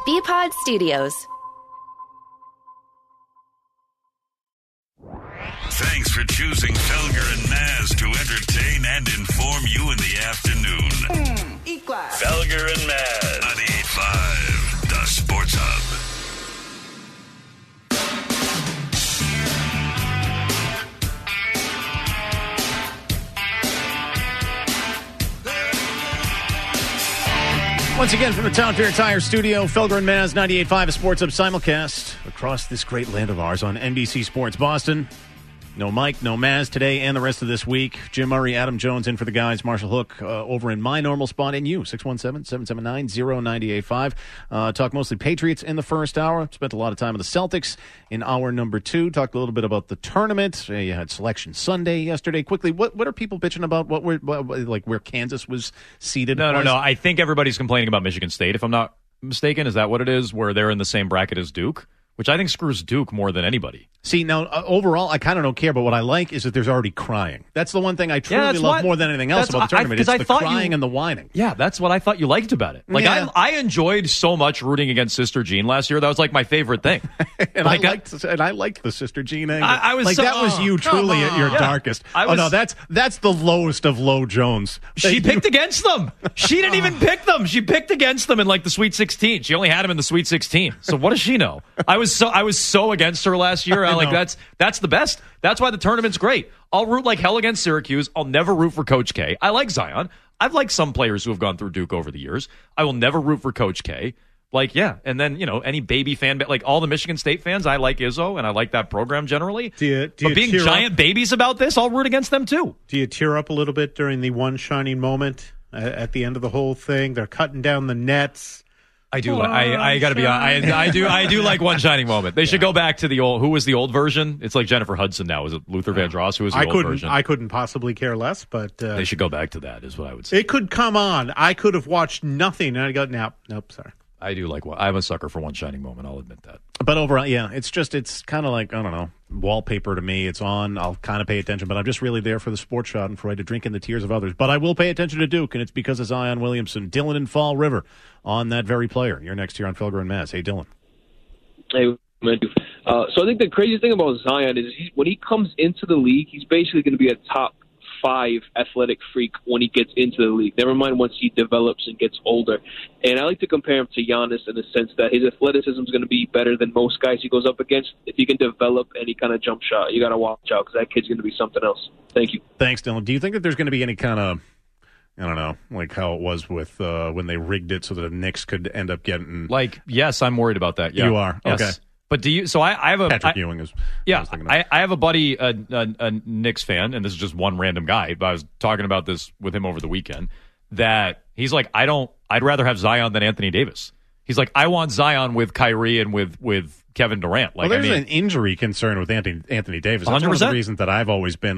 BPod Studios. Thanks for choosing Felger and Maz to entertain and inform you in the afternoon. E-class. Felger and Maz. 98.5, the Sports Hub. Once again from the Town Fair Tire Studio, Felger and Maz, 98.5, a Sports Hub simulcast across this great land of ours on NBC Sports Boston. No Mike, no Maz today and the rest of this week. Jim Murray, Adam Jones in for the guys. Marshall Hook over in my normal spot and you, 617-779-0985. Talk mostly Patriots in the first hour. Spent a lot of time with the Celtics in hour number 2. Talked a little bit about the tournament. You had Selection Sunday yesterday. Quickly, what are people bitching about? Where Kansas was seated? No. I think everybody's complaining about Michigan State, if I'm not mistaken. Is that what it is, where they're in the same bracket as Duke? Which I think screws Duke more than anybody. See, now, overall, I kind of don't care, but what I like is that there's already crying. That's the one thing I truly love more than anything else about the tournament. It's the crying and the whining. Yeah, that's what I thought you liked about it. Like, yeah. I enjoyed so much rooting against Sister Jean last year. That was, like, my favorite thing. and I liked the Sister Jean angle. I was like, that was you truly at your darkest. That's the lowest of low Jones. She picked against them. She didn't even pick them. She picked against them in, like, the Sweet 16. She only had him in the Sweet 16. So what does she know? I was so against her last year. That's the best. That's why the tournament's great. I'll root like hell against Syracuse. I'll never root for Coach K. I like Zion. I've liked some players who have gone through Duke over the years. I will never root for Coach K. And then, any baby fan, like all the Michigan State fans, I like Izzo, and I like that program generally. But being giant babies about this, I'll root against them too. Do you tear up a little bit during the one shining moment at the end of the whole thing? They're cutting down the nets. I do. I got to be honest. I do like one shining moment. They should go back to the old. Who was the old version? It's like Jennifer Hudson now. Is it Luther Vandross? Who was the old version? I couldn't possibly care less, but they should go back to that. Is what I would say. It could come on. I could have watched nothing, and I go, nope, sorry. I do like one. I'm a sucker for one shining moment. I'll admit that. But overall, yeah, it's kind of like, I don't know, wallpaper to me. It's on. I'll kind of pay attention, but I'm just really there for the sports shot and for to drink in the tears of others. But I will pay attention to Duke, and it's because of Zion Williamson. Dylan in Fall River on that very player. You're next here on Felger and Maz. Hey, Dylan. Hey, man. So I think the crazy thing about Zion is when he comes into the league, he's basically going to be a top 5 athletic freak when he gets into the league. Never mind once he develops and gets older. And I like to compare him to Giannis in the sense that his athleticism is going to be better than most guys he goes up against. If he can develop any kind of jump shot, you got to watch out because that kid's going to be something else. Thank you. Thanks, Dylan. Do you think that there's going to be any kind of, I don't know, like how it was with when they rigged it so that the Knicks could end up getting... Yes, I'm worried about that. Yeah. You are? Yes. Okay. But do you? So I have a Patrick Ewing is. Yeah, I have a buddy, a Knicks fan, and this is just one random guy. But I was talking about this with him over the weekend. That he's like, I'd rather have Zion than Anthony Davis. He's like, I want Zion with Kyrie and with Kevin Durant. Like, there's an injury concern with Anthony Davis. That's 100%. One of the reasons that I've always been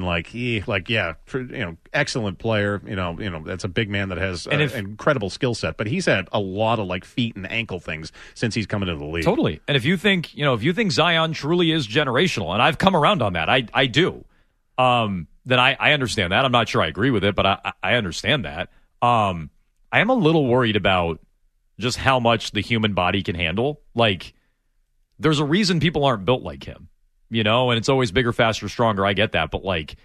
excellent player. That's a big man that has an incredible skill set. But he's had a lot of feet and ankle things since he's come into the league. Totally. And if you think Zion truly is generational, and I've come around on that, I do. Then I understand that. I'm not sure I agree with it, but I understand that. I am a little worried about just how much the human body can handle. There's a reason people aren't built like him, and it's always bigger, faster, stronger. I get that. But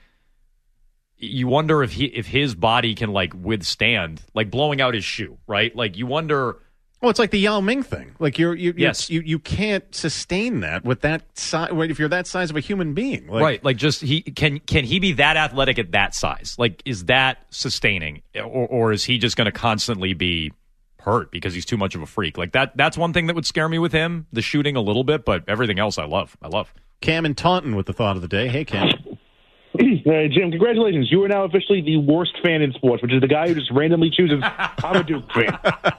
you wonder if his body can withstand blowing out his shoe, right? You wonder. Well, it's like the Yao Ming thing. You can't sustain that with that size. If you're that size of a human being, right? Can he be that athletic at that size? Is that sustaining, or is he just going to constantly be hurt because he's too much of a freak? That's one thing that would scare me with him, the shooting a little bit, but everything else I love. Cam in Taunton with the thought of the day. Hey, Cam. Hey, Jim, congratulations. You are now officially the worst fan in sports, which is the guy who just randomly chooses, I'm a Duke fan.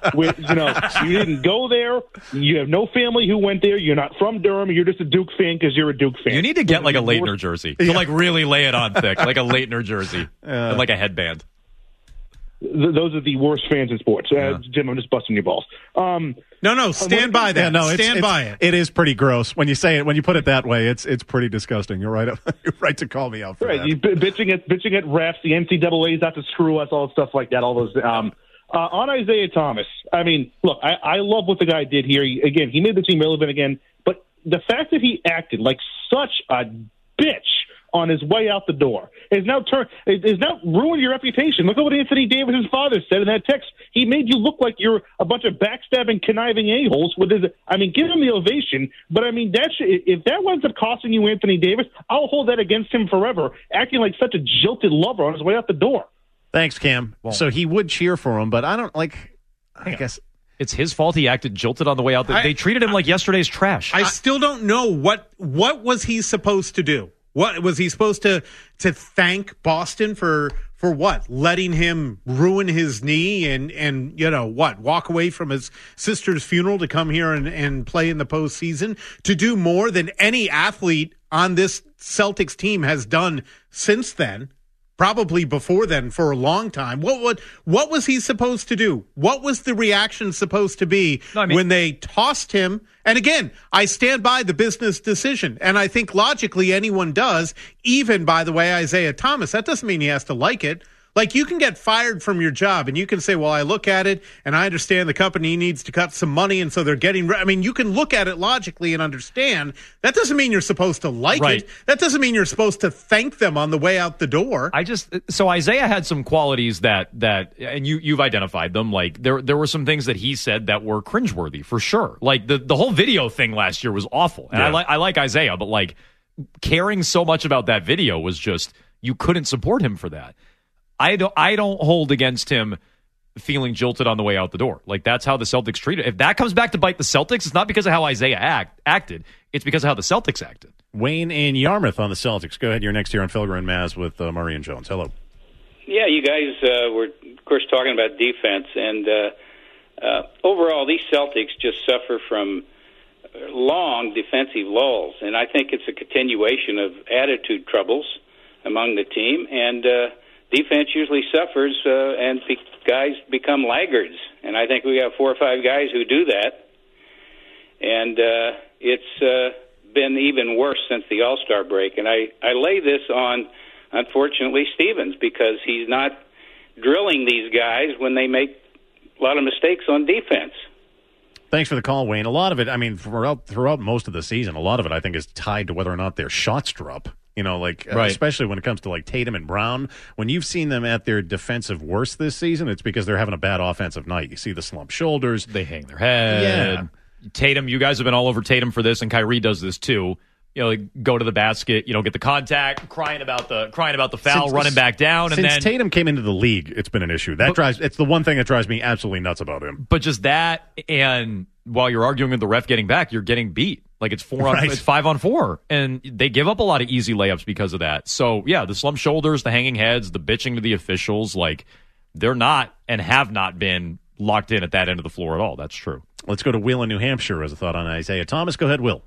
You didn't go there. You have no family who went there. You're not from Durham. You're just a Duke fan because you're a Duke fan. You need to get a Leitner jersey to really lay it on thick, like a Leitner jersey and a headband. Those are the worst fans in sports. Jim, I'm just busting your balls. No, stand by that. Stand by it. It is pretty gross when you say it. When you put it that way, it's pretty disgusting. You're right. You're right to call me out for that. You bitching at refs, the NCAA is out to screw us, all stuff like that. All those. On Isaiah Thomas, I mean, look, I love what the guy did here. Again, he made the team relevant again, but the fact that he acted like such a bitch on his way out the door is now ruined your reputation. Look at what Anthony Davis' father said in that text. He made you look like you're a bunch of backstabbing, conniving a-holes. Give him the ovation. But, I mean, if that winds up costing you Anthony Davis, I'll hold that against him forever, acting like such a jilted lover on his way out the door. Thanks, Cam. Well, so he would cheer for him, but I don't I guess it's his fault he acted jilted on the way out. They treated him like yesterday's trash. I still don't know what was he supposed to do. What was he supposed to thank Boston for what? Letting him ruin his knee and walk away from his sister's funeral to come here and play in the postseason, to do more than any athlete on this Celtics team has done since then. Probably before then for a long time. What was he supposed to do? What was the reaction supposed to be when they tossed him? And again, I stand by the business decision, and I think logically anyone does, even, by the way, Isaiah Thomas. That doesn't mean he has to like it. Like, you can get fired from your job, and you can say, well, I look at it, and I understand the company needs to cut some money, and so they're getting... I mean, you can look at it logically and understand. That doesn't mean you're supposed to like it. That doesn't mean you're supposed to thank them on the way out the door. So Isaiah had some qualities that and you've identified them. Like, there were some things that he said that were cringeworthy, for sure. Like, the whole video thing last year was awful. And I like Isaiah, but, like, caring so much about that video was just... You couldn't support him for that. I don't hold against him feeling jilted on the way out the door. Like, that's how the Celtics treated. If that comes back to bite the Celtics, it's not because of how Isaiah acted. It's because of how the Celtics acted. Wayne in Yarmouth on the Celtics. Go ahead. You're next here on Felger and Maz with Murray and Jones. Hello. Yeah, you guys were, of course, talking about defense. And overall, these Celtics just suffer from long defensive lulls. And I think it's a continuation of attitude troubles among the team. And defense usually suffers, and guys become laggards. And I think we have 4 or 5 guys who do that. And it's been even worse since the All-Star break. And I lay this on, unfortunately, Stevens, because he's not drilling these guys when they make a lot of mistakes on defense. Thanks for the call, Wayne. A lot of it, I mean, throughout most of the season, a lot of it, I think, is tied to whether or not their shots drop. You know, like, especially when it comes to, like, Tatum and Brown. When you've seen them at their defensive worst this season, it's because they're having a bad offensive night. You see the slumped shoulders. They hang their head. Yeah. Tatum, you guys have been all over Tatum for this, and Kyrie does this too. You know, like, go to the basket, get the contact, crying about the foul, running back down, and then since Tatum came into the league, it's been an issue. It's the one thing that drives me absolutely nuts about him. But just that, and while you're arguing with the ref getting back, you're getting beat. Like, it's 5-on-4, and they give up a lot of easy layups because of that. So yeah, the slumped shoulders, the hanging heads, the bitching to the officials, like, they're not and have not been locked in at that end of the floor at all. That's true. Let's go to Will in New Hampshire as a thought on Isaiah Thomas. Go ahead, Will.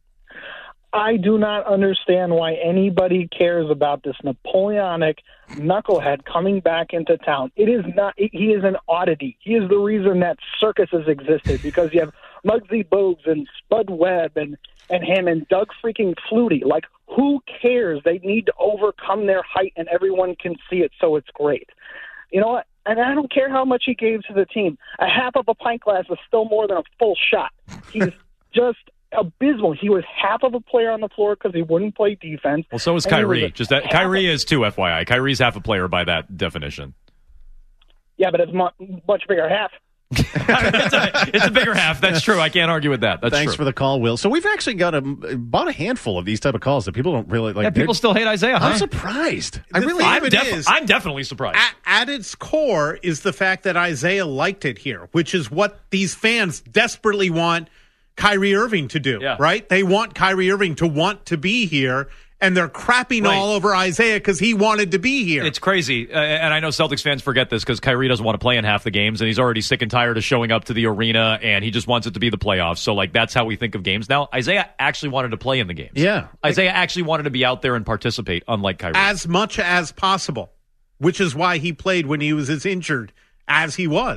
I do not understand why anybody cares about this Napoleonic knucklehead coming back into town. It is not. He is an oddity. He is the reason that circuses existed, because you have Muggsy Bogues and Spud Webb and him and Doug freaking Flutie. Like, who cares? They need to overcome their height, and everyone can see it, so it's great. You know what? And I don't care how much he gave to the team. A half of a pint glass is still more than a full shot. He's just abysmal. He was half of a player on the floor because he wouldn't play defense. Well, so is Kyrie. Kyrie is too, FYI. Kyrie's half a player by that definition. Yeah, but it's much bigger half. It's a bigger half. That's true. I can't argue with that. Thanks true. for the call, Will. So we've actually got about a handful of these type of calls that people don't really like. Yeah, people still hate Isaiah. I'm surprised. I'm definitely surprised. At its core is the fact that Isaiah liked it here, which is what these fans desperately want Kyrie Irving to do, right? They want Kyrie Irving to want to be here, and they're crapping all over Isaiah because he wanted to be here. It's crazy, and I know Celtics fans forget this because Kyrie doesn't want to play in half the games, and he's already sick and tired of showing up to the arena, and he just wants it to be the playoffs. So, like, that's how we think of games now. Isaiah actually wanted to play in the games. Yeah. Isaiah actually wanted to be out there and participate, unlike Kyrie. As much as possible, which is why he played when he was as injured as he was. Right.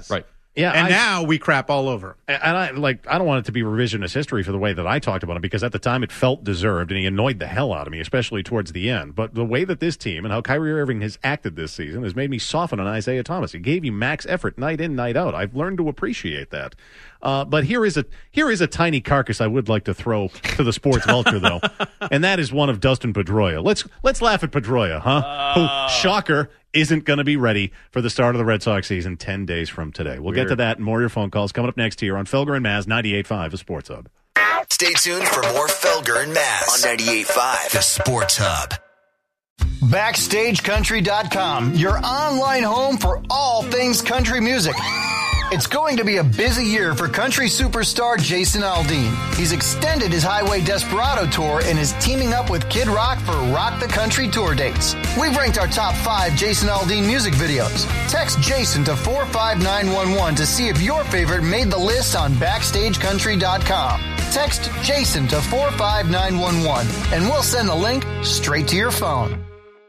Yeah, and now we crap all over him. And I don't want it to be revisionist history for the way that I talked about him, because at the time it felt deserved, and he annoyed the hell out of me, especially towards the end. But the way that this team and how Kyrie Irving has acted this season has made me soften on Isaiah Thomas. He gave you max effort night in, night out. I've learned to appreciate that. But here is a tiny carcass I would like to throw to the sports vulture, though, and that is one of Dustin Pedroia. Let's laugh at Pedroia, huh? Who, shocker, isn't going to be ready for the start of the Red Sox season 10 days from today. We'll get to that and more of your phone calls coming up next here on Felger and Maz 98.5, the Sports Hub. Stay tuned for more Felger and Maz on 98.5, the Sports Hub. BackstageCountry.com, your online home for all things country music. It's going to be a busy year for country superstar Jason Aldean. He's extended his Highway Desperado tour and is teaming up with Kid Rock for Rock the Country tour dates. We've ranked our top 5 Jason Aldean music videos. Text Jason to 45911 to see if your favorite made the list on BackstageCountry.com. Text Jason to 45911 and we'll send the link straight to your phone.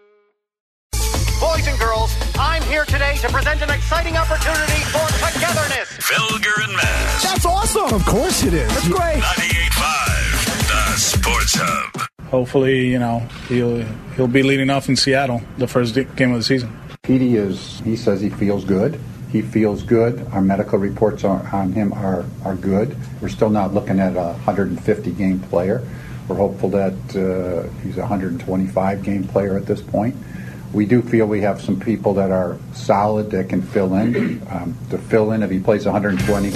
Boys and girls, I'm here today to present an exciting opportunity for togetherness. Felger and Maz. That's awesome. Of course it is. That's great. 98.5, the Sports Hub. Hopefully, he'll be leading off in Seattle the first game of the season. Petey he says he feels good. He feels good. Our medical reports on him are good. We're still not looking at a 150-game player. We're hopeful that he's a 125-game player at this point. We do feel we have some people that are solid that can fill in. To fill in if he plays 120.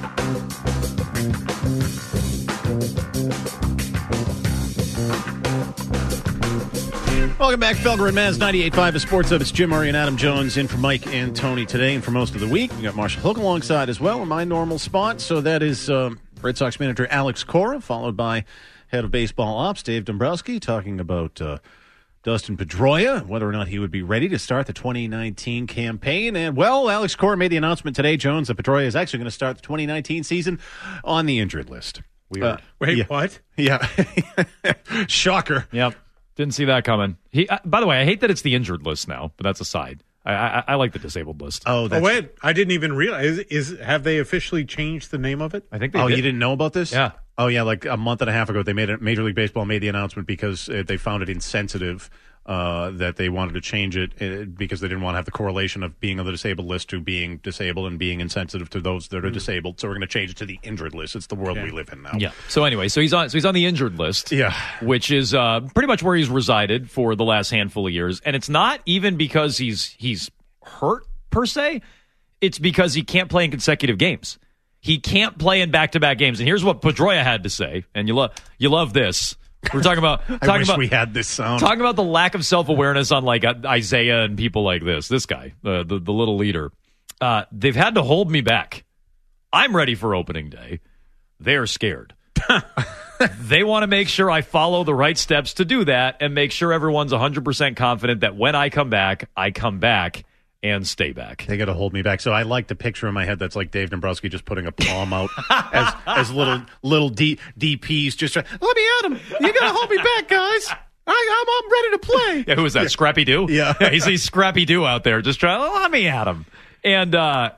Welcome back, Felger and Maz, 98.5 the Sports Hub. It's Jim Murray and Adam Jones in for Mike and Tony today and for most of the week. We got Marshall Hook alongside as well in my normal spot. So that is Red Sox manager Alex Cora, followed by head of baseball ops Dave Dombrowski, talking about Dustin Pedroia, whether or not he would be ready to start the 2019 campaign. And, well, Alex Cora made the announcement today, Jones, that Pedroia is actually going to start the 2019 season on the injured list. Weird. What? Yeah. Shocker. Yep. Didn't see that coming. By the way, I hate that it's the injured list now, but that's aside. I like the disabled list. Wait, I didn't even realize. Have they officially changed the name of it? I think they did. You didn't know about this? Yeah. Oh, yeah, like a month and a half ago, Major League Baseball made the announcement because they found it insensitive that they wanted to change it because they didn't want to have the correlation of being on the disabled list to being disabled and being insensitive to those that are disabled. So we're going to change it to the injured list. It's the world we live in now. Yeah. So anyway, he's on the injured list. Yeah. Which is pretty much where he's resided for the last handful of years, and it's not even because he's hurt per se. It's because he can't play in consecutive games. He can't play in back-to-back games. And here's what Pedroia had to say, and you love this. We're talking about. I wish we had this sound. Talking about the lack of self-awareness on like Isaiah and people like this. This guy, the little leader. They've had to hold me back. I'm ready for opening day. They're scared. They want to make sure I follow the right steps to do that and make sure everyone's 100% confident that when I come back and stay back. They got to hold me back. So I like the picture in my head that's like Dave Dombrowski just putting a palm out as little DPs just trying, let me at him. You got to hold me back, guys. I'm ready to play. Yeah, who is that? Scrappy Doo? Yeah. He's Scrappy Doo out there just trying, let me at him. And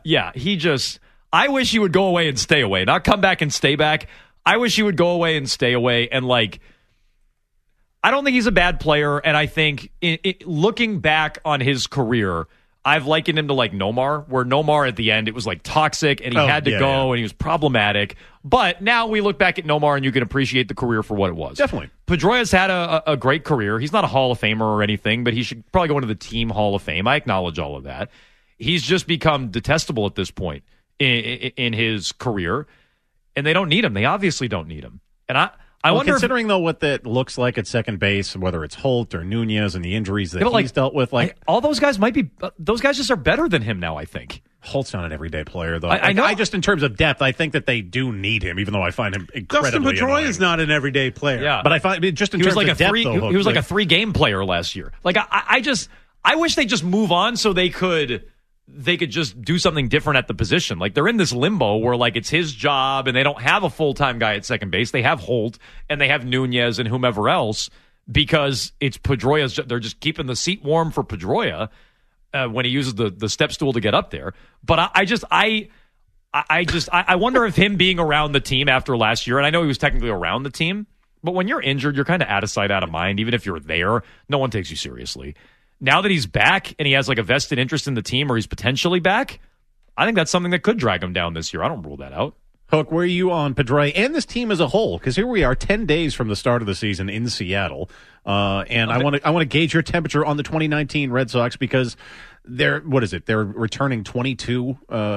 I wish he would go away and stay away, not come back and stay back. I wish he would go away and stay away. And I don't think he's a bad player. And I think looking back on his career, I've likened him to Nomar, where Nomar at the end, it was toxic and he had to go and he was problematic. But now we look back at Nomar and you can appreciate the career for what it was. Definitely. Pedroia's had a great career. He's not a Hall of Famer or anything, but he should probably go into the team Hall of Fame. I acknowledge all of that. He's just become detestable at this point in his career, and they don't need him. They obviously don't need him. And I wonder, considering though what that looks like at second base, whether it's Holt or Nunez and the injuries that he's dealt with, all those guys might be. Those guys just are better than him now. I think Holt's not an everyday player though. I know. I just in terms of depth, I think that they do need him, even though I find him incredibly Dustin Pedroia annoying. is not an everyday player. Yeah, but I find just in terms of depth, he was like a 3-game player last year. I wish they just move on so they could just do something different at the position. They're in this limbo where it's his job and they don't have a full-time guy at second base. They have Holt and they have Nunez and whomever else because it's Pedroia's. They're just keeping the seat warm for Pedroia when he uses the step stool to get up there. But I wonder if him being around the team after last year, and I know he was technically around the team, but when you're injured, you're kind of out of sight, out of mind. Even if you're there, no one takes you seriously. Now that he's back and he has like a vested interest in the team, or he's potentially back, I think that's something that could drag him down this year. I don't rule that out. Hook, where are you on Pedroia and this team as a whole? Because here we are 10 days from the start of the season in Seattle. And I want to gauge your temperature on the 2019 Red Sox because they're returning 22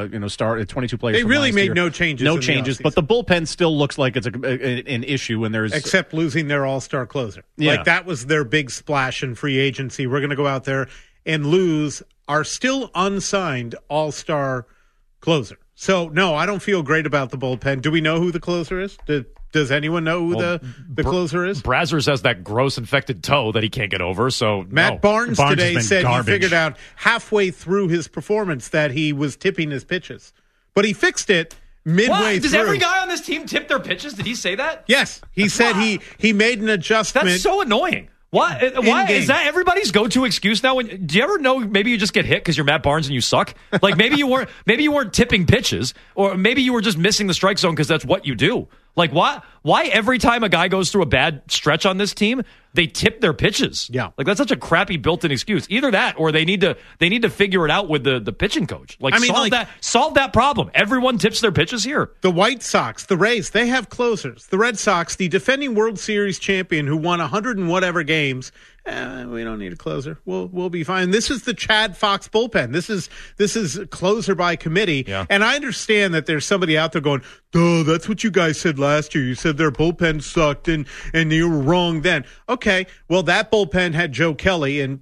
22 players. They really made year. no changes. No changes, but the bullpen still looks like it's an issue and there's except losing their all-star closer. Yeah. Like that was their big splash in free agency. We're going to go out there and lose our still unsigned all-star closer. So, no, I don't feel great about the bullpen. Do we know who the closer is? Does anyone know who the closer is? Brazzers has that gross infected toe that he can't get over. So Matt Barnes today said he figured out halfway through his performance that he was tipping his pitches. But he fixed it midway through. Does every guy on this team tip their pitches? Did he say that? Yes. He said he made an adjustment. That's so annoying. Why is that everybody's go-to excuse now? Do you ever know maybe you just get hit because you're Matt Barnes and you suck? Like maybe you weren't tipping pitches, or maybe you were just missing the strike zone because that's what you do. Like why every time a guy goes through a bad stretch on this team, they tip their pitches? Yeah, like that's such a crappy built-in excuse. Either that, or they need to figure it out with the pitching coach. Solve that problem. Everyone tips their pitches here. The White Sox, the Rays, they have closers. The Red Sox, the defending World Series champion who won 100 and whatever games. We don't need a closer. We'll be fine. This is the Chad Fox bullpen. This is closer by committee. Yeah. And I understand that there's somebody out there going, duh, that's what you guys said last year. You said their bullpen sucked and you were wrong then. Okay, well, that bullpen had Joe Kelly, and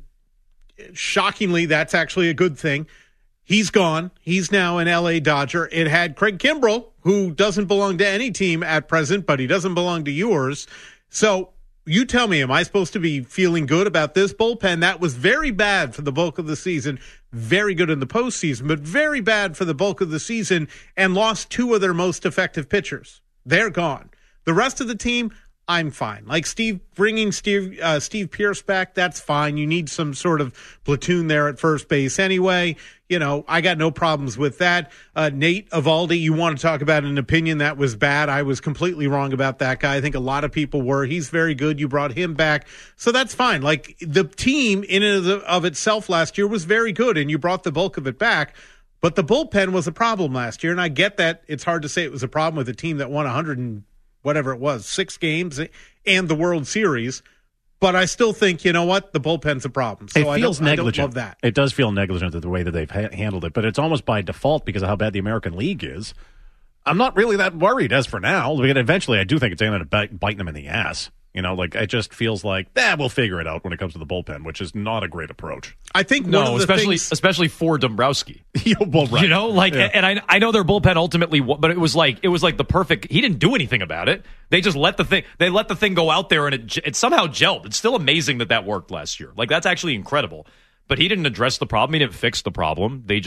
shockingly, that's actually a good thing. He's gone. He's now an L.A. Dodger. It had Craig Kimbrell, who doesn't belong to any team at present, but he doesn't belong to yours. So you tell me, am I supposed to be feeling good about this bullpen? That was very bad for the bulk of the season, very good in the postseason, but very bad for the bulk of the season, and lost two of their most effective pitchers. They're gone. The rest of the team, I'm fine. Like bringing Steve Pearce back, that's fine. You need some sort of platoon there at first base anyway. You know, I got no problems with that. Nate Eovaldi, you want to talk about an opinion that was bad. I was completely wrong about that guy. I think a lot of people were. He's very good. You brought him back. So that's fine. Like the team in and of itself last year was very good, and you brought the bulk of it back. But the bullpen was a problem last year, and I get that it's hard to say it was a problem with a team that won 100 and whatever it was, 6 games and the World Series. But I still think, you know what, the bullpen's a problem. So it feels negligent. I don't love that. It does feel negligent the way that they've handled it, but it's almost by default because of how bad the American League is. I'm not really that worried as for now. Eventually, I do think it's going to bite them in the ass. You know, like it just feels like, we'll figure it out when it comes to the bullpen, which is not a great approach. I think especially for Dombrowski. Well, right. You know, like, yeah. And I know their bullpen ultimately, but it was like the perfect. He didn't do anything about it. They just let the thing go out there, and it somehow gelled. It's still amazing that worked last year. Like that's actually incredible. But he didn't address the problem. He didn't fix the problem. They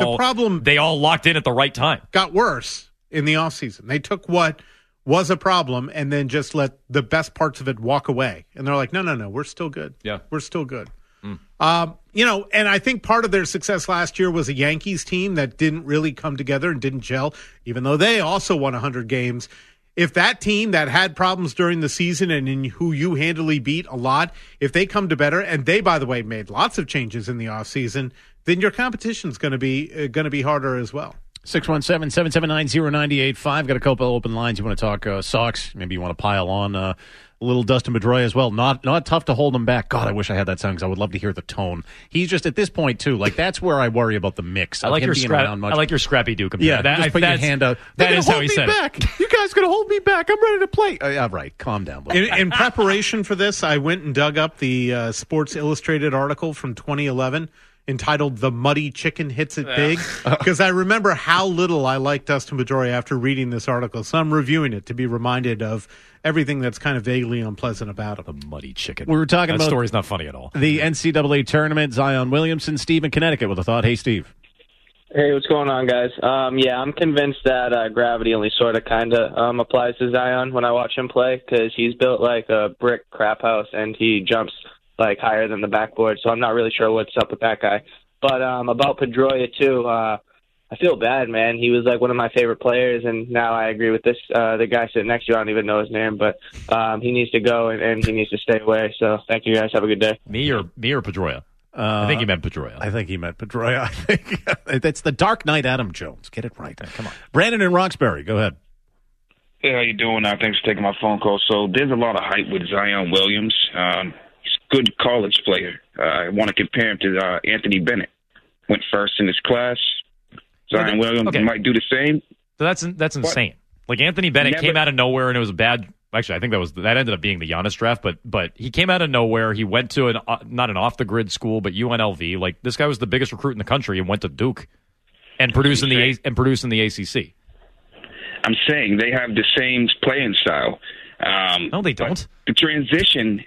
all locked in at the right time. Got worse in the offseason. They took what was a problem and then just let the best parts of it walk away. And they're like, no, we're still good. Yeah. We're still good. And I think part of their success last year was a Yankees team that didn't really come together and didn't gel, even though they also won 100 games. If that team that had problems during the season and in who you handily beat a lot, if they come to better, and they, by the way, made lots of changes in the offseason, then your competition's going to be harder as well. 617-779-0985. Got a couple of open lines. You want to talk Sox? Maybe you want to pile on a little Dustin Pedroia as well. Not tough to hold him back. God, I wish I had that sound because I would love to hear the tone. He's just at this point too. Like that's where I worry about the mix. I like your Scrappy Doo comparison. Yeah, just put your hand out. That is how he said it. You guys gonna hold me back? I'm ready to play. All right, calm down. In preparation for this, I went and dug up the Sports Illustrated article from 2011. Entitled "The Muddy Chicken Hits It Big," because I remember how little I liked Dustin Pedroia after reading this article. So I'm reviewing it to be reminded of everything that's kind of vaguely unpleasant about him. The Muddy Chicken. We were talking about that story's not funny at all. The NCAA tournament. Zion Williamson, Steve in Connecticut with a thought. Hey, Steve. Hey, what's going on, guys? I'm convinced that gravity only sort of kind of applies to Zion when I watch him play because he's built like a brick crap house and he jumps like higher than the backboard, so I'm not really sure what's up with that guy. But about Pedroia too, I feel bad, man. He was like one of my favorite players, and now I agree with this. The guy sitting next to you, I don't even know his name, but he needs to go and he needs to stay away. So thank you guys. Have a good day. Me or Pedroia? I think he meant Pedroia. I think he meant Pedroia. I think that's the Dark Knight Adam Jones. Get it right. Come on. Brandon in Roxbury, go ahead. Hey, how you doing? Thanks for taking my phone call. So there's a lot of hype with Zion Williams. He's a good college player. I want to compare him to Anthony Bennett. Went first in his class. Zion Williams might do the same. So that's insane. Like Anthony Bennett came out of nowhere, and it was a bad. Actually, I think that ended up being the Giannis draft. But he came out of nowhere. He went to not an off the grid school, but UNLV. Like this guy was the biggest recruit in the country and went to Duke, and produced in the ACC. I'm saying they have the same playing style. No, they don't. The transition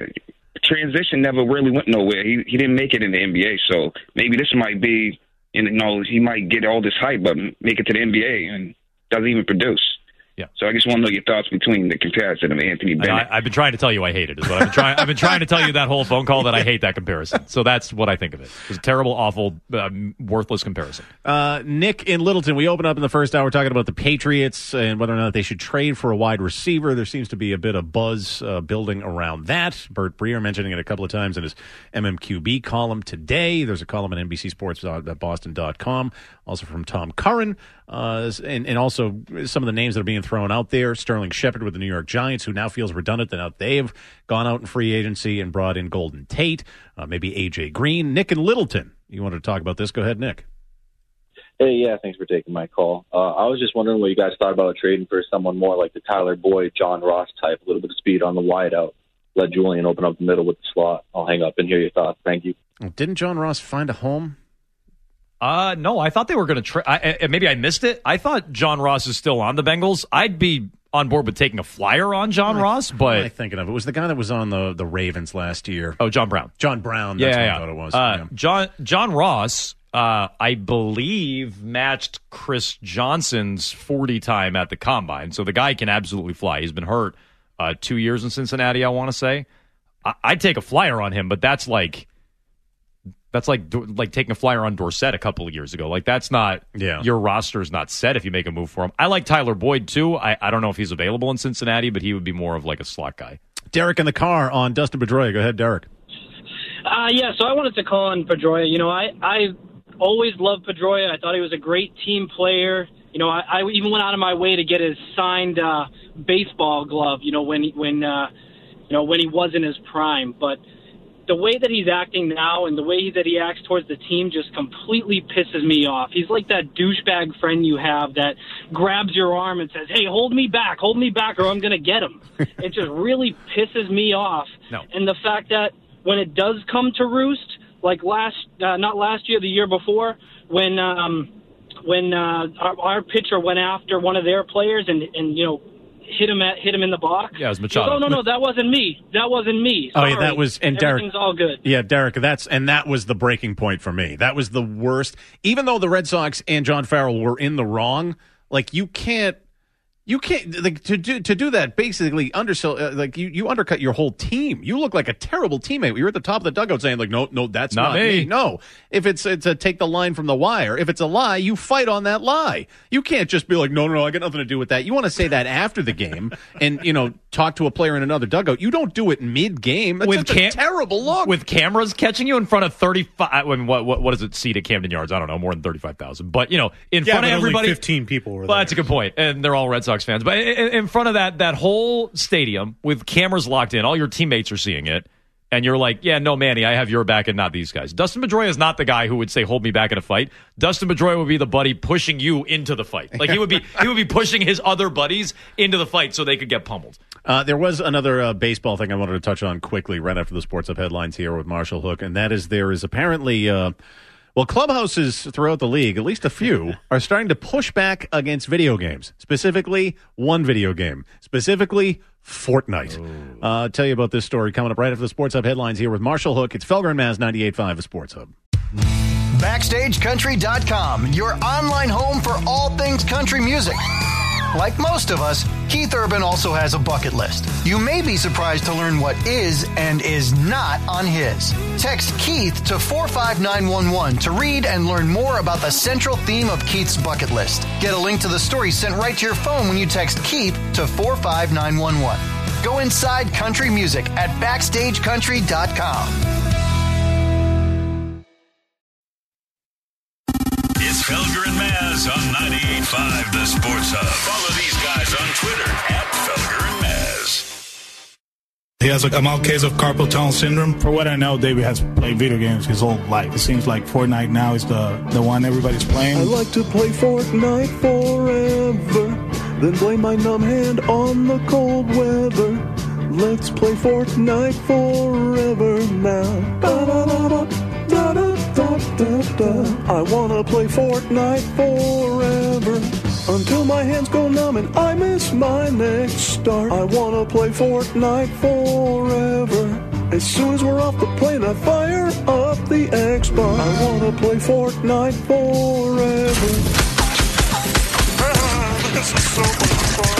never really went nowhere. He didn't make it in the NBA, so maybe this might be, he might get all this hype, but make it to the NBA and doesn't even produce. Yeah. So I just want to know your thoughts between the comparison of Anthony Bennett. I've been trying to tell you I hate it. Is what I've been trying to tell you that whole phone call that I hate that comparison. So that's what I think of it. It's a terrible, awful, worthless comparison. Nick in Littleton, we opened up in the first hour talking about the Patriots and whether or not they should trade for a wide receiver. There seems to be a bit of buzz building around that. Bert Breer mentioning it a couple of times in his MMQB column today. There's a column at NBCSports.Boston.com, also from Tom Curran. And also some of the names that are being thrown out there. Sterling Shepard with the New York Giants, who now feels redundant that now they've gone out in free agency and brought in Golden Tate, maybe A.J. Green. Nick in Littleton, you wanted to talk about this? Go ahead, Nick. Hey, yeah, thanks for taking my call. I was just wondering what you guys thought about trading for someone more like the Tyler Boyd, John Ross type, a little bit of speed on the wide out. Let Julian open up the middle with the slot. I'll hang up and hear your thoughts. Thank you. Didn't John Ross find a home? No, I thought they were going to maybe I missed it. I thought John Ross is still on the Bengals. I'd be on board with taking a flyer on John Ross, but... What am I thinking of? It was the guy that was on the Ravens last year. Oh, John Brown. John Brown, that's what I thought it was. John Ross, I believe, matched Chris Johnson's 40 time at the Combine, so the guy can absolutely fly. He's been hurt 2 years in Cincinnati, I want to say. I'd take a flyer on him, but that's like taking a flyer on Dorsett a couple of years ago. Like, that's not your roster's not set if you make a move for him. I like Tyler Boyd, too. I don't know if he's available in Cincinnati, but he would be more of like a slot guy. Derek in the car on Dustin Pedroia. Go ahead, Derek. So I wanted to call on Pedroia. I always loved Pedroia. I thought he was a great team player. I even went out of my way to get his signed baseball glove, when he was in his prime. But the way that he's acting now and the way that he acts towards the team just completely pisses me off. He's like that douchebag friend you have that grabs your arm and says, "Hey, hold me back, or I'm going to get him." It just really pisses me off. No. And the fact that when it does come to roost, like not last year, the year before, when our pitcher went after one of their players and hit him in the box. Yeah, it was Machado. Goes, no, that wasn't me. Sorry. Oh, yeah, that was, and Derek, everything's all good. Yeah, Derek, that was the breaking point for me. That was the worst. Even though the Red Sox and John Farrell were in the wrong, like you can't like to do that. Basically, you undercut your whole team. You look like a terrible teammate. You're at the top of the dugout saying like, no, that's not me. No, if it's a take the line from the wire. If it's a lie, you fight on that lie. You can't just be like, no, I got nothing to do with that. You want to say that after the game and talk to a player in another dugout. You don't do it mid game. That's such a terrible look. With cameras catching you in front of 35. I mean, what does it seat at Camden Yards? I don't know, more than 35,000. But in front of everybody, only 15 people were there. Well, that's a good point, and they're all Red Sox fans. But in front of that whole stadium with cameras locked in, all your teammates are seeing it, and you're like, yeah, no, Manny, I have your back and not these guys. Dustin Pedroia is not the guy who would say, hold me back in a fight. Dustin Pedroia would be the buddy pushing you into the fight. Like he would be pushing his other buddies into the fight so they could get pummeled. There was another baseball thing I wanted to touch on quickly right after the Sports Up headlines here with Marshall Hook, and that is there is apparently clubhouses throughout the league, at least a few, are starting to push back against video games, specifically one video game, specifically Fortnite. I'll tell you about this story coming up right after the Sports Hub headlines here with Marshall Hook. It's Felger and Maz 98.5 of Sports Hub. BackstageCountry.com, your online home for all things country music. Like most of us, Keith Urban also has a bucket list. You may be surprised to learn what is and is not on his. Text Keith to 45911 to read and learn more about the central theme of Keith's bucket list. Get a link to the story sent right to your phone when you text Keith to 45911. Go inside country music at BackstageCountry.com. It's Felger and Maz on 98.5 The Sports Hub. Follow these guys on Twitter at Felger and Maz. He has a mild case of carpal tunnel syndrome. For what I know, David has played video games his whole life. It seems like Fortnite now is the one everybody's playing. I like to play Fortnite forever, then blame my numb hand on the cold weather. Let's play Fortnite forever now. I wanna play Fortnite forever, until my hands go numb and I miss my next start. I wanna play Fortnite forever. As soon as we're off the plane, I fire up the Xbox. I wanna play Fortnite forever. This is so much fun.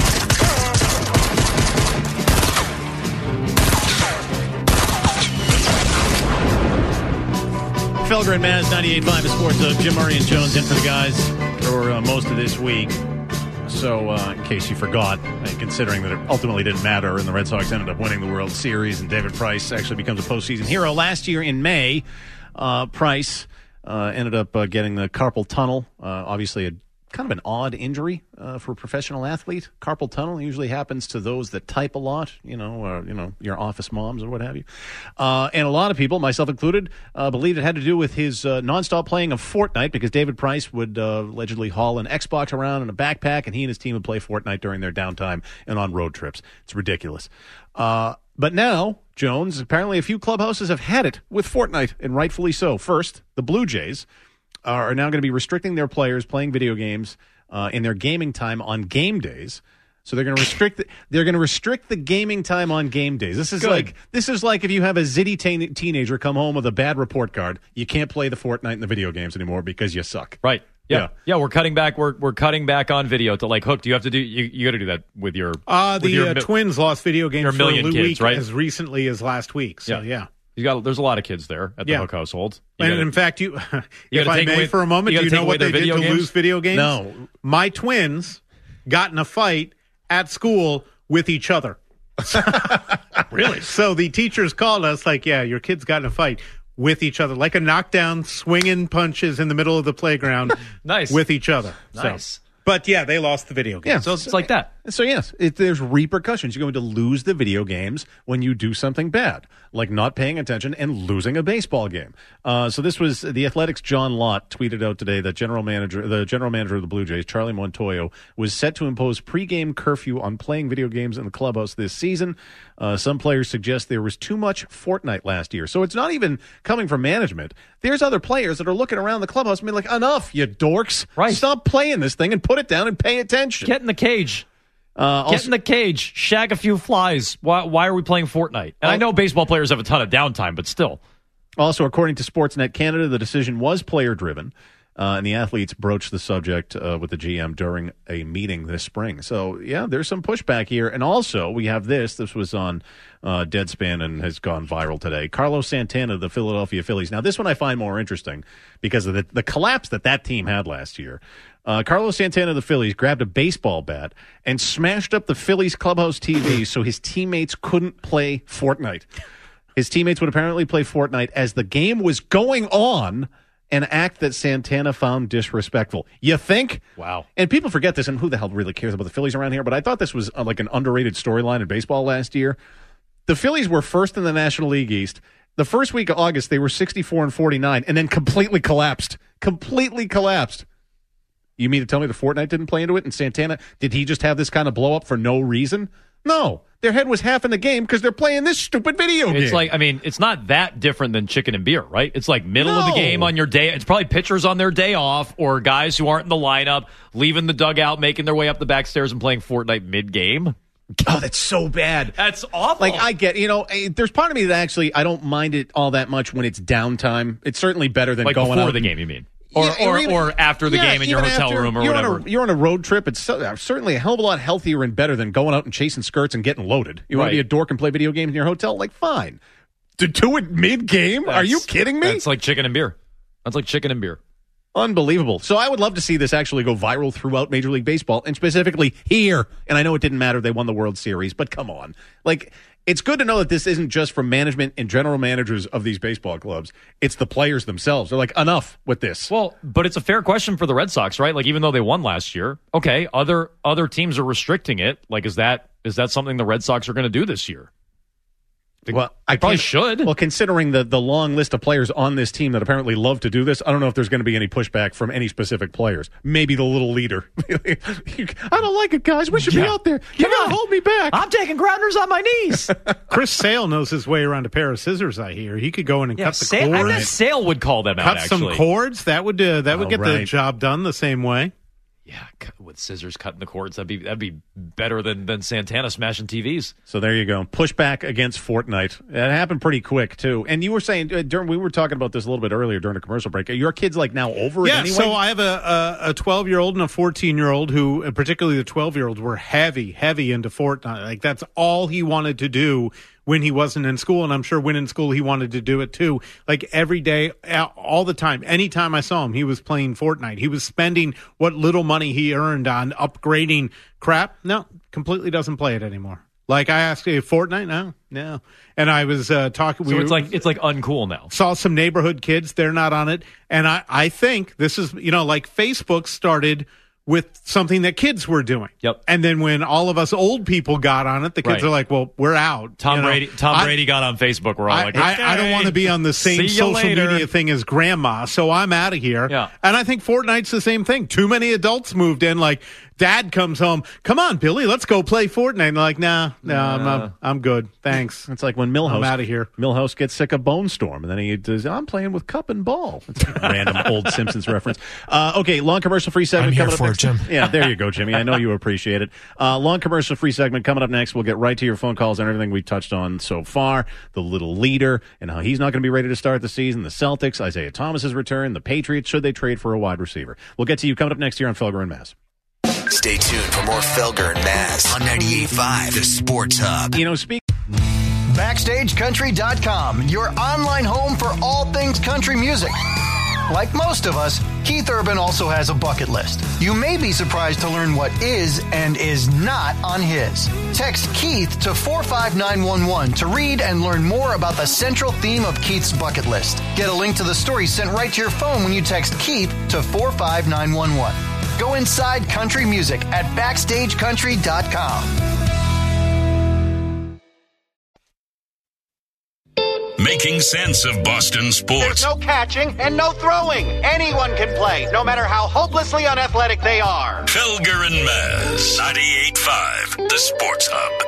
Felger and Maz, 98.5 The Sports Hub. Jim Murray and Jones in for the guys for most of this week. So, in case you forgot, and considering that it ultimately didn't matter and the Red Sox ended up winning the World Series and David Price actually becomes a postseason hero. Last year in May, Price ended up getting the carpal tunnel, obviously a kind of an odd injury for a professional athlete. Carpal tunnel usually happens to those that type a lot, your office moms or what have you. And a lot of people, myself included, believed it had to do with his nonstop playing of Fortnite, because David Price would allegedly haul an Xbox around in a backpack, and he and his team would play Fortnite during their downtime and on road trips. It's ridiculous. But now, Jones, apparently a few clubhouses have had it with Fortnite, and rightfully so. First, the Blue Jays are now going to be restricting their players playing video games in their gaming time on game days. So they're going to restrict the gaming time on game days. This is like if you have a zitty teenager come home with a bad report card, you can't play the Fortnite and the video games anymore because you suck. Right. Yeah. We're cutting back. We're cutting back on video to like Hook. Do you have to do? You got to do that with your. The Twins lost video games for a kids, week right? As recently as last week. So yeah. There's a lot of kids there at the Hook household. In fact, if I may for a moment, do you know what they did to lose video games? No. My twins got in a fight at school with each other. Really? So the teachers called us like, your kids got in a fight with each other, like a knockdown, swinging punches in the middle of the playground. Nice. With each other. Nice. So. But they lost the video games. Yeah, so it's like that. So yes, there's repercussions. You're going to lose the video games when you do something bad, like not paying attention and losing a baseball game. So this was the Athletics' John Lott tweeted out today that the general manager of the Blue Jays, Charlie Montoyo, was set to impose pregame curfew on playing video games in the clubhouse this season. Some players suggest there was too much Fortnite last year. So it's not even coming from management. There's other players that are looking around the clubhouse and being like, enough, you dorks. Right. Stop playing this thing and put it down and pay attention. Get in the cage. Get in the cage. Shag a few flies. Why are we playing Fortnite? And I know baseball players have a ton of downtime, but still. Also, according to Sportsnet Canada, the decision was player-driven, and the athletes broached the subject with the GM during a meeting this spring. So, there's some pushback here. And also, we have this. This was on Deadspin and has gone viral today. Carlos Santana, the Philadelphia Phillies. Now, this one I find more interesting because of the collapse that team had last year. Carlos Santana of the Phillies grabbed a baseball bat and smashed up the Phillies clubhouse TV so his teammates couldn't play Fortnite. His teammates would apparently play Fortnite as the game was going on, an act that Santana found disrespectful. You think? Wow. And people forget this, and who the hell really cares about the Phillies around here? But I thought this was like an underrated storyline in baseball last year. The Phillies were first in the National League East. The first week of August, they were 64-49, and then completely collapsed. You mean to tell me the Fortnite didn't play into it? And Santana, did he just have this kind of blow up for no reason? No. Their head was half in the game because they're playing this stupid video game. It's like, it's not that different than chicken and beer, right? It's like middle of the game on your day. It's probably pitchers on their day off or guys who aren't in the lineup, leaving the dugout, making their way up the back stairs and playing Fortnite mid-game. Oh, that's so bad. That's awful. Like, I get, there's part of me that actually, I don't mind it all that much when it's downtime. It's certainly better than like going before out the game, you mean? Or after the game in your hotel room or whatever. You're on a road trip. It's certainly a hell of a lot healthier and better than going out and chasing skirts and getting loaded. You want to be a dork and play video games in your hotel? Like, fine. To do it mid-game? Are you kidding me? That's like chicken and beer. Unbelievable. So I would love to see this actually go viral throughout Major League Baseball, and specifically here. And I know it didn't matter. They won the World Series, but come on. Like, it's good to know that this isn't just from management and general managers of these baseball clubs. It's the players themselves. They're like, enough with this. Well, but it's a fair question for the Red Sox, right? Like, even though they won last year, okay, other teams are restricting it. Like, is that something the Red Sox are going to do this year? I probably should. Well, considering the long list of players on this team that apparently love to do this, I don't know if there's going to be any pushback from any specific players. Maybe the little leader. I don't like it, guys. We should be out there. You got to hold me back. I'm taking grounders on my knees. Chris Sale knows his way around a pair of scissors, I hear. He could go in and cut the cords. I bet Sale would call them out, actually. Cut some cords. That would get the job done the same way. Yeah, with scissors cutting the cords, that'd be better than Santana smashing TVs. So there you go. Pushback against Fortnite. It happened pretty quick too. And you were saying we were talking about this a little bit earlier during a commercial break. Are your kids like now over it anyway? So I have a 12-year-old and a 14-year-old who, particularly the 12-year-old, were heavy into Fortnite. Like that's all he wanted to do when he wasn't in school, and I'm sure when in school he wanted to do it too. Like every day, all the time, anytime I saw him, he was playing Fortnite. He was spending what little money he earned on upgrading crap. No, completely doesn't play it anymore. Like I asked, Fortnite? No. And I was talking. So it's like uncool now. Saw some neighborhood kids; they're not on it, and I think this is like Facebook started with something that kids were doing. Yep. And then when all of us old people got on it, the kids are like, well, we're out. Tom Brady got on Facebook. We're all like, okay, I don't want to be on the same social media thing as grandma, so I'm out of here. Yeah. And I think Fortnite's the same thing. Too many adults moved in. Like, Dad comes home, come on, Billy, let's go play Fortnite. And they're like, nah, I'm good. Thanks. It's like when Milhouse, I'm out of here. Milhouse gets sick of Bone Storm, and then he does, I'm playing with cup and ball. It's a random old Simpsons reference. Okay, long commercial-free segment coming up next. Jim. Yeah, there you go, Jimmy. I know you appreciate it. Long commercial-free segment coming up next. We'll get right to your phone calls and everything we touched on so far. The little leader and how he's not going to be ready to start the season. The Celtics, Isaiah Thomas's return. The Patriots, should they trade for a wide receiver? We'll get to you coming up next here on Felger and Maz. Stay tuned for more Felger and Maz on 98.5 The Sports Hub. BackstageCountry.com, your online home for all things country music. Like most of us, Keith Urban also has a bucket list. You may be surprised to learn what is and is not on his. Text Keith to 45911 to read and learn more about the central theme of Keith's bucket list. Get a link to the story sent right to your phone when you text Keith to 45911. Go inside country music at BackstageCountry.com. Making sense of Boston sports. There's no catching and no throwing. Anyone can play, no matter how hopelessly unathletic they are. Felger and Maz, 98.5 The Sports Hub.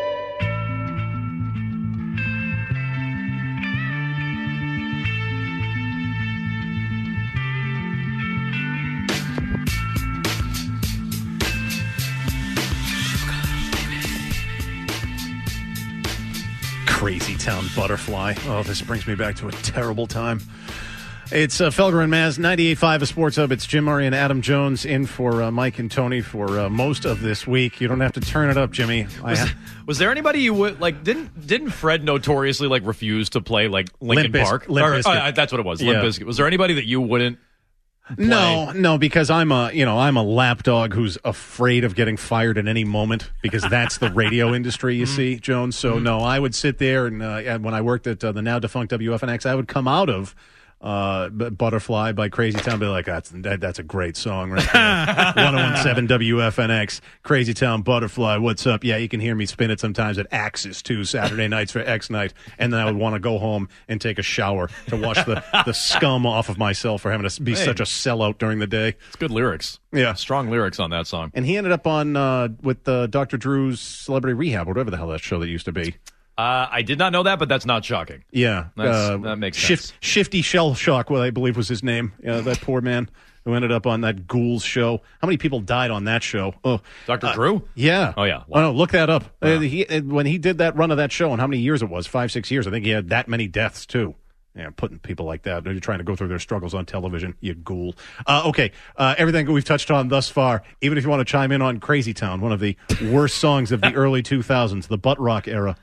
Crazy Town Butterfly. Oh, this brings me back to a terrible time. It's Felger and Maz, 98.5 A Sports Hub. It's Jim Murray and Adam Jones in for Mike and Tony for most of this week. You don't have to turn it up, Jimmy. Was there anybody you would like? Didn't Fred notoriously refuse to play Linkin Park? Limp Bizkit. That's what it was. Yeah. Limp Bizkit. Was there anybody that you wouldn't? No, because I'm a lapdog who's afraid of getting fired at any moment because that's the radio industry, you see, Jones. So no, I would sit there and when I worked at the now defunct WFNX, I would come out of Butterfly by Crazy Town, be like, that's a great song right there. 101.7 WFNX, Crazy Town Butterfly, what's up? Yeah, you can hear me spin it sometimes at Axis too, Saturday nights for X Night, and then I would want to go home and take a shower to wash the scum off of myself for having to be such a sellout during the day. It's good lyrics. Yeah. Strong lyrics on that song. And he ended up on with Dr. Drew's Celebrity Rehab, or whatever the hell that show that used to be. I did not know that, but that's not shocking. Yeah. That makes sense. Shifty Shell Shock, I believe was his name. That poor man who ended up on that Ghouls show. How many people died on that show? Oh, Dr. Drew? Yeah. Oh, yeah. Wow. Oh, no, look that up. Wow. When he did that run of that show, and how many years it was, 5-6 years, I think he had that many deaths, too. Yeah, putting people like that, you're trying to go through their struggles on television, you ghoul. Okay, everything we've touched on thus far, even if you want to chime in on Crazy Town, one of the worst songs of the early 2000s, the butt rock era.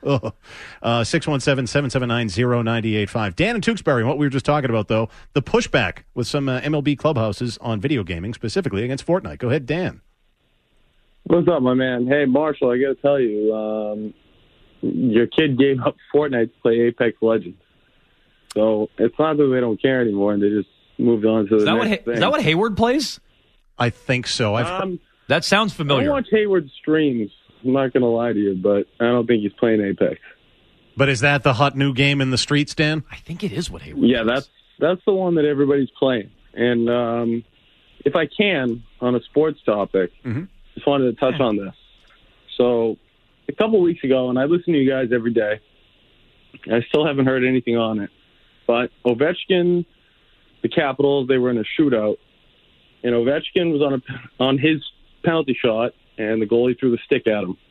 617-779-0985. Dan in Tewksbury, what we were just talking about, though, the pushback with some MLB clubhouses on video gaming, specifically against Fortnite. Go ahead, Dan. What's up, my man? Hey, Marshall, I got to tell you, your kid gave up Fortnite to play Apex Legends. So it's not that they don't care anymore, and they just moved on to the next thing. Is that what Hayward plays? I think so. That sounds familiar. I watch Hayward's streams. I'm not going to lie to you, but I don't think he's playing Apex. But is that the hot new game in the streets, Dan? I think it is what Hayward plays. That's the one that everybody's playing. And if I can, on a sports topic, just wanted to touch on this. So a couple weeks ago, and I listen to you guys every day, I still haven't heard anything on it. But Ovechkin, the Capitals, they were in a shootout, and Ovechkin was on his penalty shot, and the goalie threw the stick at him.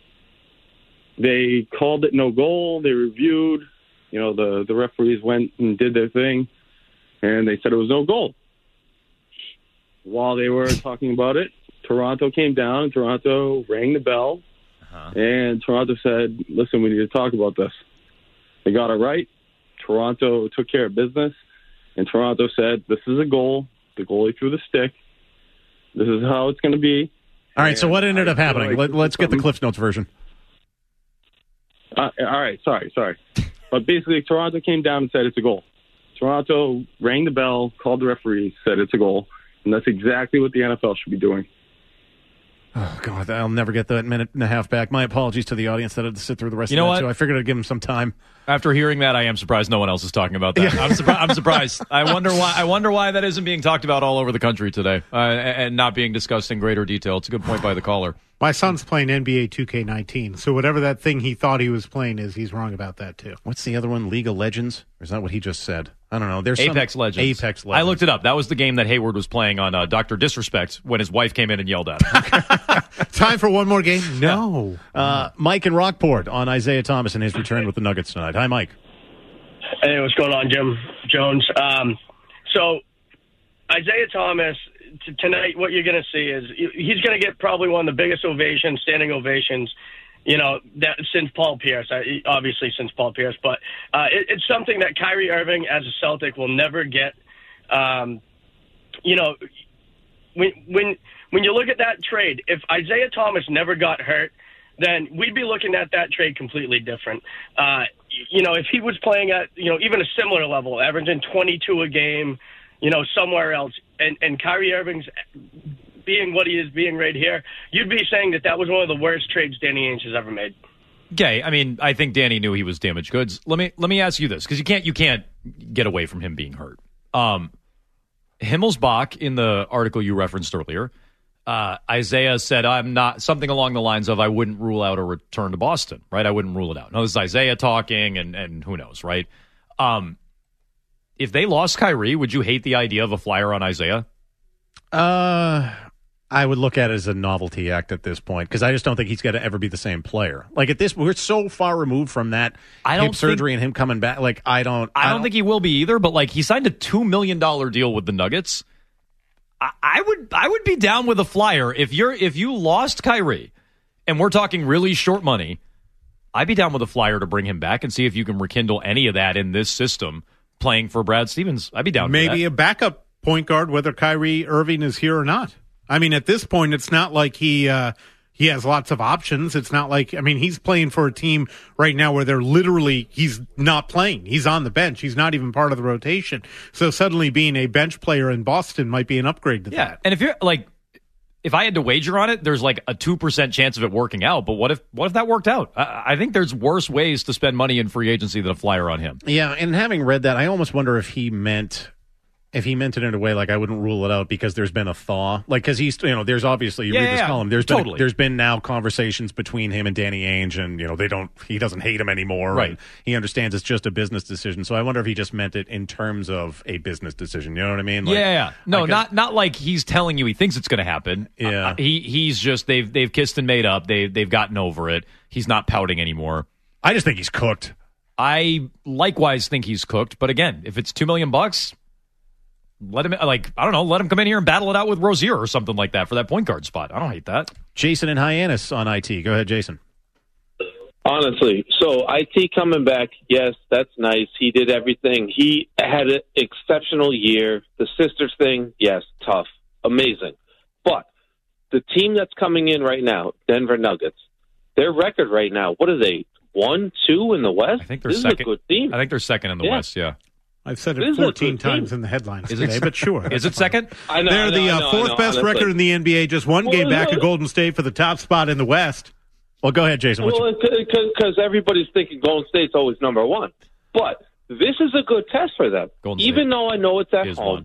They called it no goal. They reviewed. The referees went and did their thing, and they said it was no goal. While they were talking about it, Toronto came down, and Toronto rang the bell, and Toronto said, listen, we need to talk about this. They got it right. Toronto took care of business, and Toronto said, this is a goal. The goalie threw the stick. This is how it's going to be. All right, so what ended up happening? Let's get the Cliff Notes version. All right, sorry. But basically, Toronto came down and said it's a goal. Toronto rang the bell, called the referee, said it's a goal, and that's exactly what the NFL should be doing. Oh, God, I'll never get that minute and a half back. My apologies to the audience that had to sit through the rest of that, too. I figured I'd give them some time. After hearing that, I am surprised no one else is talking about that. Yeah. I'm surprised. I wonder why that isn't being talked about all over the country today and not being discussed in greater detail. It's a good point by the caller. My son's playing NBA 2K19, so whatever that thing he thought he was playing is, he's wrong about that, too. What's the other one, League of Legends? Or is that what he just said? I don't know. There's Apex Legends. Apex Legends. I looked it up. That was the game that Hayward was playing on Dr. Disrespect when his wife came in and yelled at him. Time for one more game? No. Mike in Rockport on Isaiah Thomas and his return with the Nuggets tonight. Hi, Mike. Hey, what's going on, Jim Jones? So Isaiah Thomas, tonight what you're going to see is he's going to get probably one of the biggest ovations, standing ovations, since Paul Pierce, obviously since Paul Pierce. But it's something that Kyrie Irving as a Celtic will never get. When you look at that trade, if Isaiah Thomas never got hurt, then we'd be looking at that trade completely different. If he was playing at, even a similar level, averaging 22 a game, somewhere else, and Kyrie Irving's being what he is being right here, you'd be saying that was one of the worst trades Danny Ainge has ever made. Okay, I mean, I think Danny knew he was damaged goods. Let me ask you this, because you can't get away from him being hurt. Himmelsbach, in the article you referenced earlier, Isaiah said, I'm not, something along the lines of, I wouldn't rule out a return to Boston, right? I wouldn't rule it out. No, this is Isaiah talking, and who knows, right? If they lost Kyrie, would you hate the idea of a flyer on Isaiah? I would look at it as a novelty act at this point, because I just don't think he's going to ever be the same player. Like at this, we're so far removed from that hip surgery and him coming back. Like I don't think he will be either. But like he signed a $2 million deal with the Nuggets. I would be down with a flyer if you lost Kyrie, and we're talking really short money. I'd be down with a flyer to bring him back and see if you can rekindle any of that in this system. Playing for Brad Stevens, I'd be down. Maybe for a backup point guard, whether Kyrie Irving is here or not. I mean, at this point, it's not like he has lots of options. It's not like, I mean, he's playing for a team right now where he's not playing. He's on the bench. He's not even part of the rotation. So suddenly being a bench player in Boston might be an upgrade to that. Yeah, and if I had to wager on it, there's like a 2% chance of it working out. But what if that worked out? I think there's worse ways to spend money in free agency than a flyer on him. Yeah, and having read that, I almost wonder if he meant it in a way like I wouldn't rule it out because there's been a thaw. Like, because he's, there's obviously, read this column, there's been now conversations between him and Danny Ainge, and, he doesn't hate him anymore. Right. And he understands it's just a business decision. So I wonder if he just meant it in terms of a business decision. You know what I mean? Like, yeah. No, not like he's telling you he thinks it's going to happen. Yeah. He's just, they've kissed and made up. They've gotten over it. He's not pouting anymore. I just think he's cooked. I likewise think he's cooked. But again, if it's $2 million, let him, let him come in here and battle it out with Rozier or something like that for that point guard spot. I don't hate that. Jason in Hyannis on IT. Go ahead, Jason. Honestly, so IT coming back, yes, that's nice. He did everything. He had an exceptional year. The sisters thing, yes, tough, amazing. But the team that's coming in right now, Denver Nuggets, their record right now, what are they, 1-2 in the West? I think they're this second. Is a good team. I think they're second in the West, yeah. I've said it 14 times in the headlines today, but sure. Is it second? They're the fourth best record in the NBA, just one game back of Golden State for the top spot in the West. Well, go ahead, Jason. Well, because everybody's thinking Golden State's always number one. But this is a good test for them. Even though I know it's at home.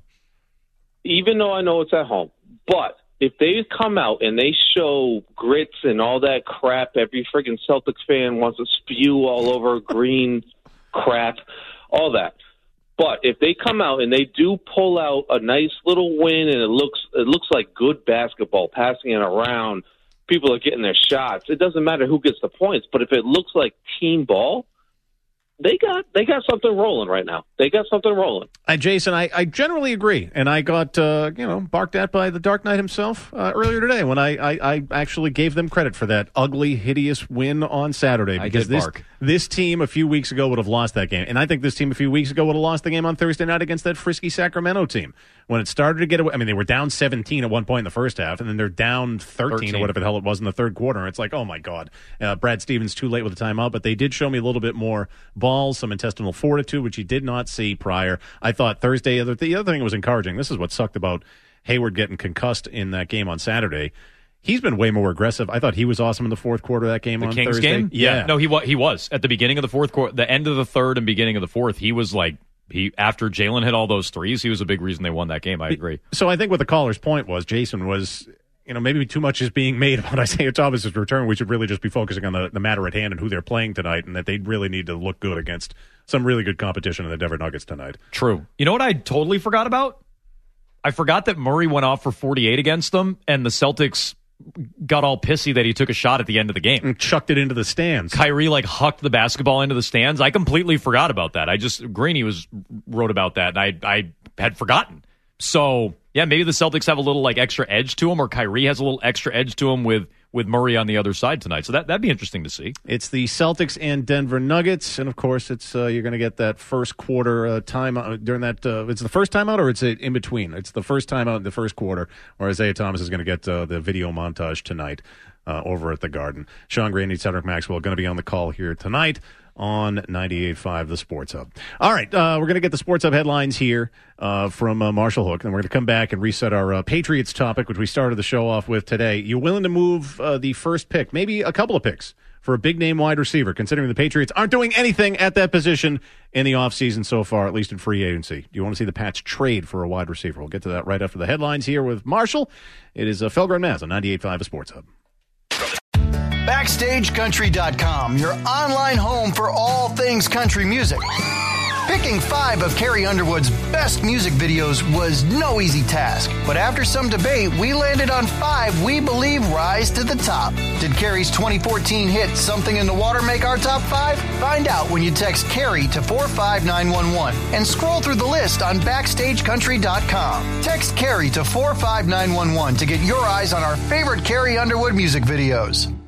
Even though I know it's at home. But if they come out and they show grits and all that crap, every friggin' Celtics fan wants to spew all over green crap, all that. But if they come out and they do pull out a nice little win and it looks like good basketball, passing it around, people are getting their shots. It doesn't matter who gets the points, but if it looks like team ball, they got something rolling right now. They got something rolling. Jason, I generally agree, and I got barked at by the Dark Knight himself earlier today when I actually gave them credit for that ugly, hideous win on Saturday because this team a few weeks ago would have lost that game, and I think this team a few weeks ago would have lost the game on Thursday night against that frisky Sacramento team when it started to get away. I mean, they were down 17 at one point in the first half, and then they're down 13 or whatever the hell it was in the third quarter. And it's like, oh my God, Brad Stevens too late with the timeout, but they did show me a little bit more ball, some intestinal fortitude, which he did not see prior. I thought Thursday, the other thing that was encouraging, this is what sucked about Hayward getting concussed in that game on Saturday. He's been way more aggressive. I thought he was awesome in the fourth quarter of that game on Kings Thursday. Game? Yeah. No, he was. At the beginning of the fourth quarter, the end of the third and beginning of the fourth, he was like, after Jalen hit all those threes, he was a big reason they won that game. I agree. So I think what the caller's point was, Jason, was, maybe too much is being made about Isaiah Thomas's return. We should really just be focusing on the matter at hand and who they're playing tonight, and that they really need to look good against some really good competition in the Denver Nuggets tonight. True. You know what I totally forgot about? I forgot that Murray went off for 48 against them, and the Celtics got all pissy that he took a shot at the end of the game. And chucked it into the stands. Kyrie, hucked the basketball into the stands. I completely forgot about that. Greeny wrote about that, and I had forgotten. So, yeah, maybe the Celtics have a little, extra edge to them, or Kyrie has a little extra edge to him with Murray on the other side tonight. So that'd be interesting to see. It's the Celtics and Denver Nuggets, and of course, it's you're going to get that first quarter timeout during that. It's the first timeout, or it's in between. It's the first timeout in the first quarter, where Isaiah Thomas is going to get the video montage tonight over at the Garden. Sean Graney, Cedric Maxwell going to be on the call here tonight on 98.5 The Sports Hub. All right, we're going to get the Sports Hub headlines here from Marshall Hook, and we're going to come back and reset our Patriots topic, which we started the show off with today. You willing to move the first pick, maybe a couple of picks, for a big-name wide receiver, considering the Patriots aren't doing anything at that position in the offseason so far, at least in free agency? Do you want to see the Pats trade for a wide receiver? We'll get to that right after the headlines here with Marshall. It is Felger and Maz on 98.5 The Sports Hub. BackstageCountry.com, your online home for all things country music. Picking 5 of Carrie Underwood's best music videos was no easy task, but after some debate, we landed on 5 we believe rise to the top. Did Carrie's 2014 hit Something in the Water make our top 5? Find out when you text Carrie to 45911 and scroll through the list on BackstageCountry.com. Text Carrie to 45911 to get your eyes on our favorite Carrie Underwood music videos.